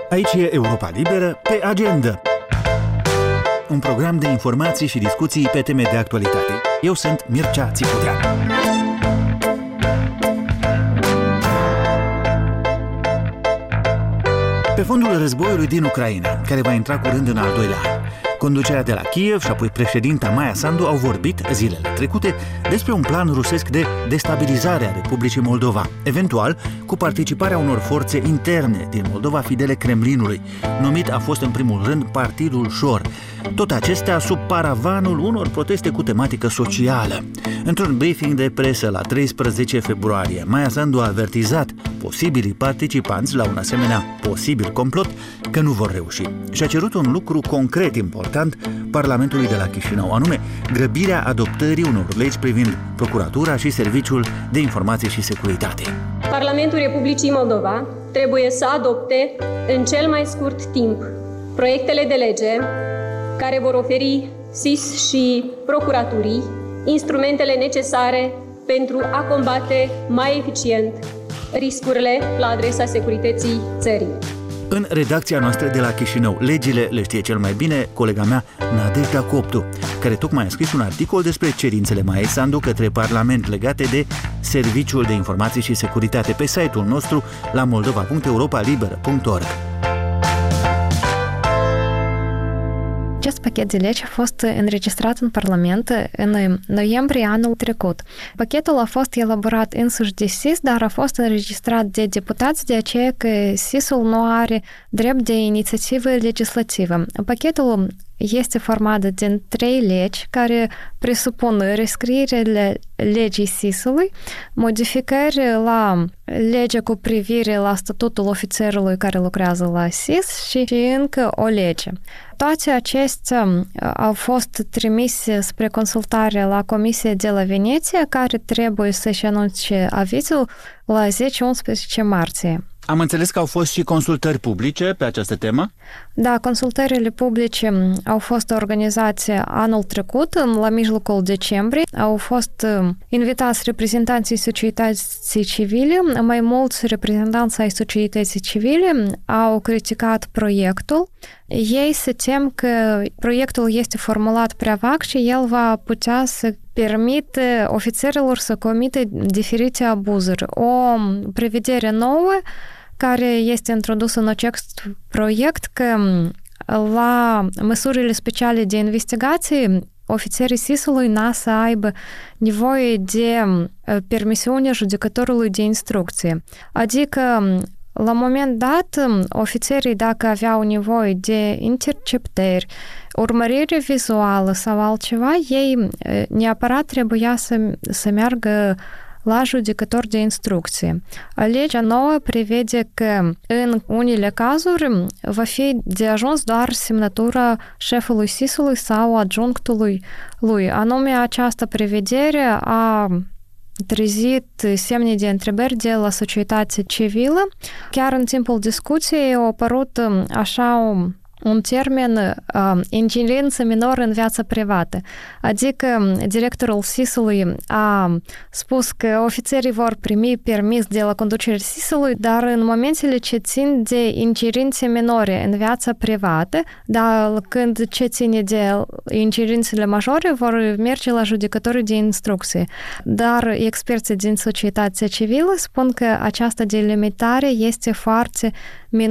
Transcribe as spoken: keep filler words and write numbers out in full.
Aici e Europa Liberă pe agenda. Un program de informații și discuții pe teme de actualitate. Eu sunt Mircea Țicudean. Pe fondul războiului din Ucraina, care va intra curând în al doilea an, conducerea de la Kiev și apoi președinta Maia Sandu au vorbit zilele trecute despre un plan rusesc de destabilizare a Republicii Moldova, eventual cu participarea unor forțe interne din Moldova fidele Kremlinului. Numit a fost în primul rând Partidul Șor. Tot acestea sub paravanul unor proteste cu tematică socială. Într-un briefing de presă la treisprezece februarie, Maia Sandu a avertizat posibilii participanți la un asemenea posibil complot că nu vor reuși și a cerut un lucru concret important Parlamentului de la Chișinău, anume grăbirea adoptării unor legi privind Procuratura și Serviciul de Informații și Securitate. Parlamentul Republicii Moldova trebuie să adopte în cel mai scurt timp proiectele de lege care vor oferi S I S și Procuraturii instrumentele necesare pentru a combate mai eficient riscurile la adresa securității țării. În redacția noastră de la Chișinău, legile le știe cel mai bine colega mea Nadejda Coptu, care tocmai a scris un articol despre cerințele Maiei Sandu către Parlament legate de Serviciul de Informații și Securitate pe site-ul nostru la moldova punct europa liberă punct org. Acest pachet de legi a fost înregistrat în Parlament în noiembrie anul trecut. Pachetul a fost elaborat însuși de S I S, dar a fost înregistrat de deputați, de aceea că S I S-ul nu are drept de inițiativă legislativă. Pachetul este format din trei legi care presupun rescrierile legii S I S-ului, modificări la legea cu privire la statutul ofițerului care lucrează la S I S și, și încă o lege. Toate acestea au fost trimise spre consultare la Comisia de la Veneția, care trebuie să-și anunțe avizul la zece-unsprezece martie. Am înțeles că au fost și consultări publice pe această temă? Da, consultările publice au fost organizate anul trecut, la mijlocul decembrie. Au fost invitați reprezentanții societății civile, mai mulți reprezentanți ai societății civile au criticat proiectul. Ei se tem că proiectul este formulat prea vag și el va putea să permite ofițerilor să comită diferite abuzuri. O prevedere nouă care este introdusă în acest proiect că la măsurile speciale de investigație ofițerii S I S-ului n-a să aibă nevoie de permisiunea judecătorului de instrucție. Adică la moment dat, ofițerii, dacă aveau nevoie de interceptări, urmărire vizuală sau altceva, ei neapărat trebuia să, să meargă la judecător de instrucție. Legea nouă prevede că în unele cazuri va fi de ajuns doar semnătura șefului S I S-ului sau adjunctului lui. Anume, această prevedere a trezit semne de întrebări de la societatea civilă. Chiar în timpul discuției a apărut așa o un termen uh, ingerință minoră în viața privată. Adică directorul S I S-ului a spus că ofițerii vor primi permis de la conducerea S I S-ului, dar în momentele ce țin de ingerințe minore în viața privată, dar când ce ține de ingerințele majore, vor merge la judecătorii de instrucție. Dar experții din societatea civilă spun că această delimitare este foarte